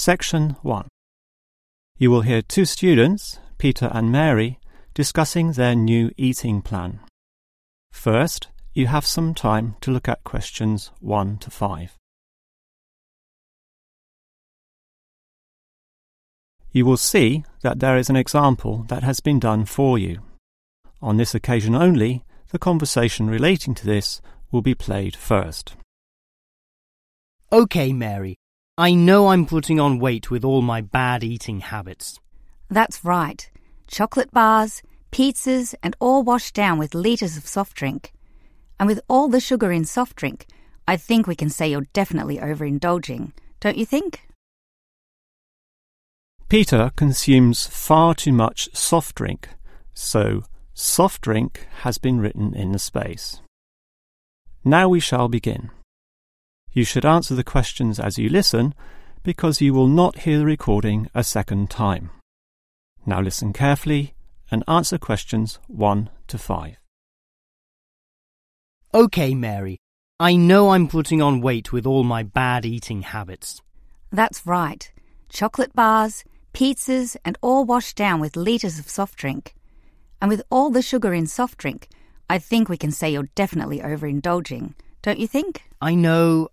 Section 1. You will hear two students, Peter and Mary, discussing their new eating plan. First, you have some time to look at questions 1 to 5. You will see that there is an example that has been done for you. On this occasion only, the conversation relating to this will be played first. OK, Mary. I know I'm putting on weight with all my bad eating habits. That's right. Chocolate bars, pizzas, and all washed down with litres of soft drink. And with all the sugar in soft drink, I think we can say you're definitely overindulging, don't you think? Peter consumes far too much soft drink, so soft drink has been written in the space. Now we shall begin. You should answer the questions as you listen, because you will not hear the recording a second time. Now listen carefully and answer questions 1 to 5. OK, Mary. I know I'm putting on weight with all my bad eating habits. That's right. Chocolate bars, pizzas, and all washed down with litres of soft drink. And with all the sugar in soft drink, I think we can say you're definitely overindulging, don't you think? I know.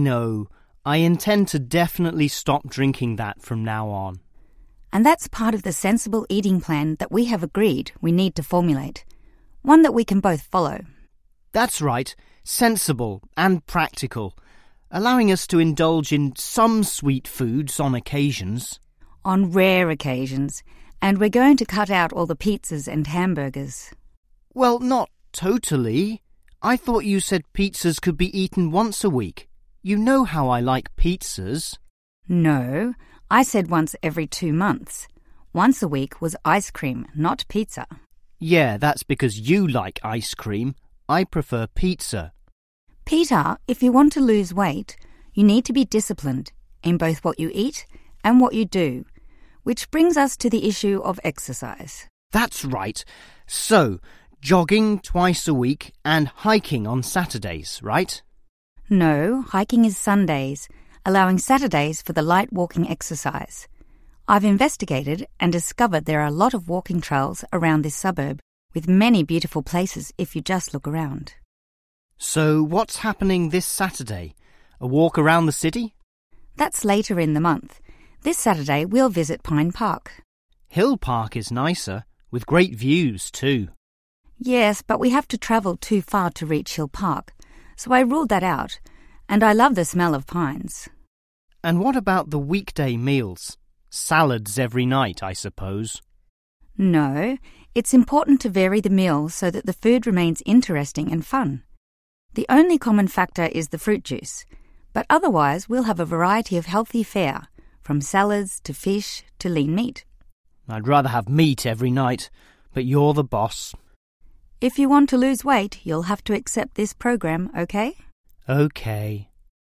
I intend to definitely stop drinking that from now on. And that's part of the sensible eating plan that we have agreed we need to formulate. One that we can both follow. That's right. Sensible and practical. Allowing us to indulge in some sweet foods on occasions. On rare occasions. And we're going to cut out all the pizzas and hamburgers. Well, not totally. I thought you said pizzas could be eaten once a week. You know how I like pizzas. No, I said once every 2 months. Once a week was ice cream, not pizza. Yeah, that's because you like ice cream. I prefer pizza. Peter, if you want to lose weight, you need to be disciplined in both what you eat and what you do, which brings us to the issue of exercise. That's right. So, jogging twice a week and hiking on Saturdays, right? No, hiking is Sundays, allowing Saturdays for the light walking exercise. I've investigated and discovered there are a lot of walking trails around this suburb, with many beautiful places if you just look around. So what's happening this Saturday? A walk around the city? That's later in the month. This Saturday we'll visit Pine Park. Hill Park is nicer, with great views too. Yes, but we have to travel too far to reach Hill Park, so I ruled that out, and I love the smell of pines. And what about the weekday meals? Salads every night, I suppose. No, it's important to vary the meals so that the food remains interesting and fun. The only common factor is the fruit juice, but otherwise we'll have a variety of healthy fare, from salads to fish to lean meat. I'd rather have meat every night, but you're the boss. If you want to lose weight, you'll have to accept this program, okay? Okay.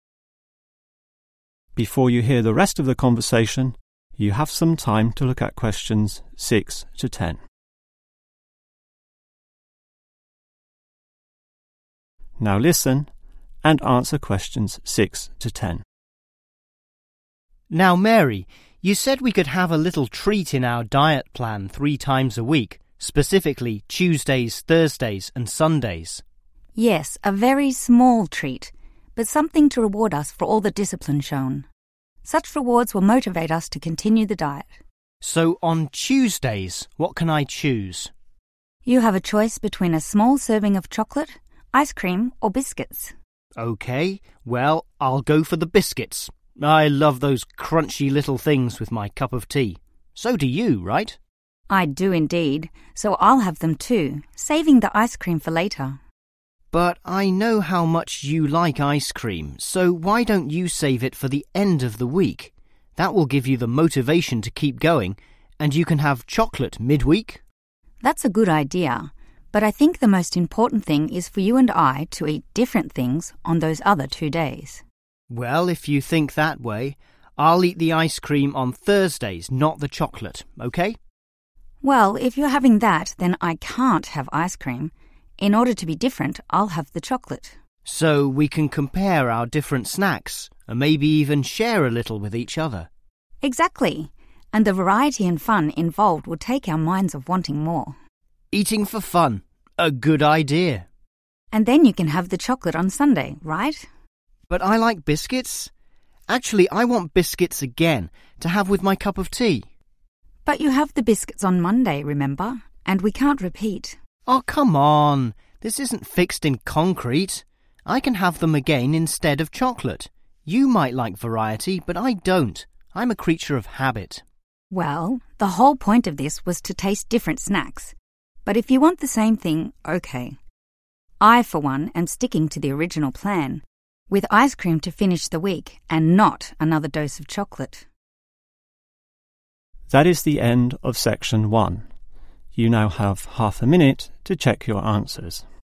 Before you hear the rest of the conversation, you have some time to look at questions 6 to 10. Now listen and answer questions 6 to 10. Now, Mary, you said we could have a little treat in our diet plan 3 times a week, specifically Tuesdays, Thursdays and Sundays. Yes, a very small treat, but something to reward us for all the discipline shown. Such rewards will motivate us to continue the diet. So on Tuesdays, what can I choose? You have a choice between a small serving of chocolate, ice cream or biscuits. OK, well, I'll go for the biscuits. I love those crunchy little things with my cup of tea. So do you, right? I do indeed, so I'll have them too, saving the ice cream for later. But I know how much you like ice cream, so why don't you save it for the end of the week? That will give you the motivation to keep going, and you can have chocolate midweek. That's a good idea, but I think the most important thing is for you and I to eat different things on those other 2 days. Well, if you think that way, I'll eat the ice cream on Thursdays, not the chocolate, OK? Well, if you're having that, then I can't have ice cream. In order to be different, I'll have the chocolate. So we can compare our different snacks and maybe even share a little with each other. Exactly. And the variety and fun involved will take our minds off wanting more. Eating for fun. A good idea. And then you can have the chocolate on Sunday, right? But I like biscuits. Actually, I want biscuits again to have with my cup of tea. But you have the biscuits on Monday, remember? And we can't repeat. Oh, come on. This isn't fixed in concrete. I can have them again instead of chocolate. You might like variety, but I don't. I'm a creature of habit. Well, the whole point of this was to taste different snacks. But if you want the same thing, okay. I, for one, am sticking to the original plan, with ice cream to finish the week and not another dose of chocolate. That is the end of section 1. You now have half a minute to check your answers.